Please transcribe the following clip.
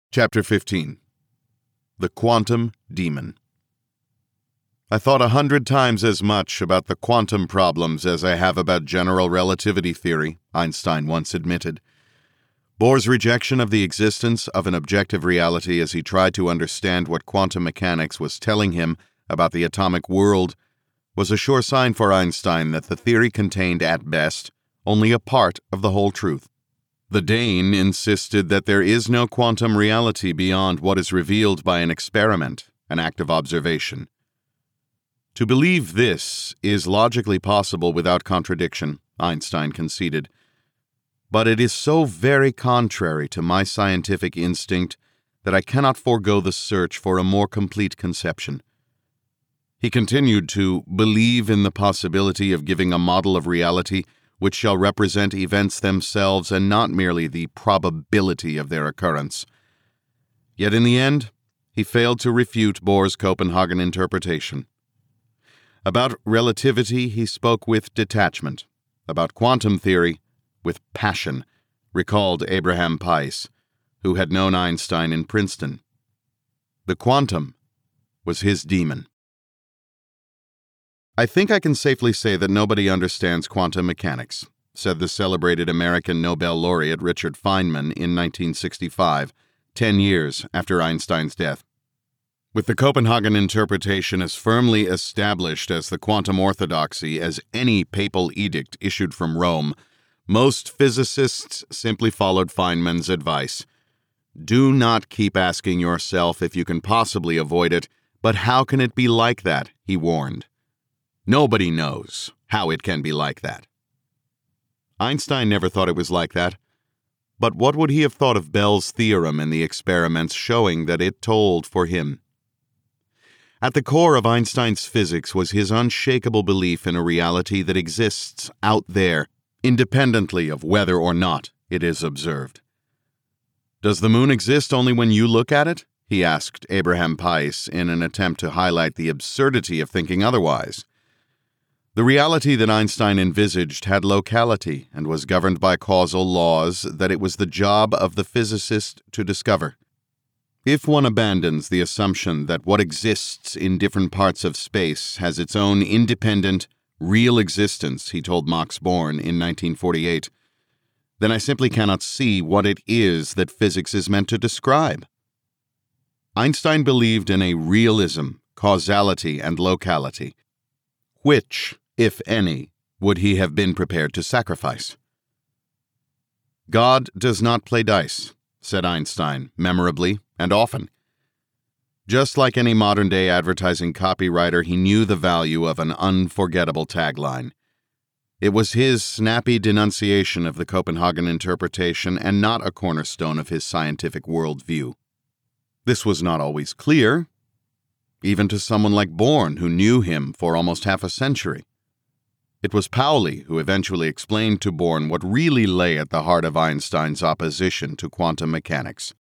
Chapter 15. The Quantum Demon. I thought 100 times as much about the quantum problems as I have about general relativity theory, Einstein once admitted. Bohr's rejection of the existence of an objective reality as he tried to understand what quantum mechanics was telling him about the atomic world was a sure sign for Einstein that the theory contained, at best, only a part of the whole truth. The Dane insisted that there is no quantum reality beyond what is revealed by an experiment, an act of observation. To believe this is logically possible without contradiction, Einstein conceded, but it is so very contrary to my scientific instinct that I cannot forego the search for a more complete conception. He continued to believe in the possibility of giving a model of reality which shall represent events themselves and not merely the probability of their occurrence. Yet in the end, he failed to refute Bohr's Copenhagen interpretation. About relativity, he spoke with detachment. About quantum theory, with passion, recalled Abraham Pais, who had known Einstein in Princeton. The quantum was his demon. I think I can safely say that nobody understands quantum mechanics, said the celebrated American Nobel laureate Richard Feynman in 1965, 10 years after Einstein's death. With the Copenhagen interpretation as firmly established as the quantum orthodoxy as any papal edict issued from Rome, most physicists simply followed Feynman's advice. Do not keep asking yourself if you can possibly avoid it, but how can it be like that, he warned. Nobody knows how it can be like that. Einstein never thought it was like that. But what would he have thought of Bell's theorem and the experiments showing that it told for him? At the core of Einstein's physics was his unshakable belief in a reality that exists out there, independently of whether or not it is observed. Does the moon exist only when you look at it? He asked Abraham Pais in an attempt to highlight the absurdity of thinking otherwise. The reality that Einstein envisaged had locality and was governed by causal laws that it was the job of the physicist to discover. If one abandons the assumption that what exists in different parts of space has its own independent, real existence, he told Max Born in 1948, then I simply cannot see what it is that physics is meant to describe. Einstein believed in a realism, causality, and locality. Which, if any, would he have been prepared to sacrifice? God does not play dice, said Einstein, memorably and often. Just like any modern-day advertising copywriter, he knew the value of an unforgettable tagline. It was his snappy denunciation of the Copenhagen interpretation and not a cornerstone of his scientific worldview. This was not always clear, even to someone like Born, who knew him for almost half a century. It was Pauli who eventually explained to Born what really lay at the heart of Einstein's opposition to quantum mechanics.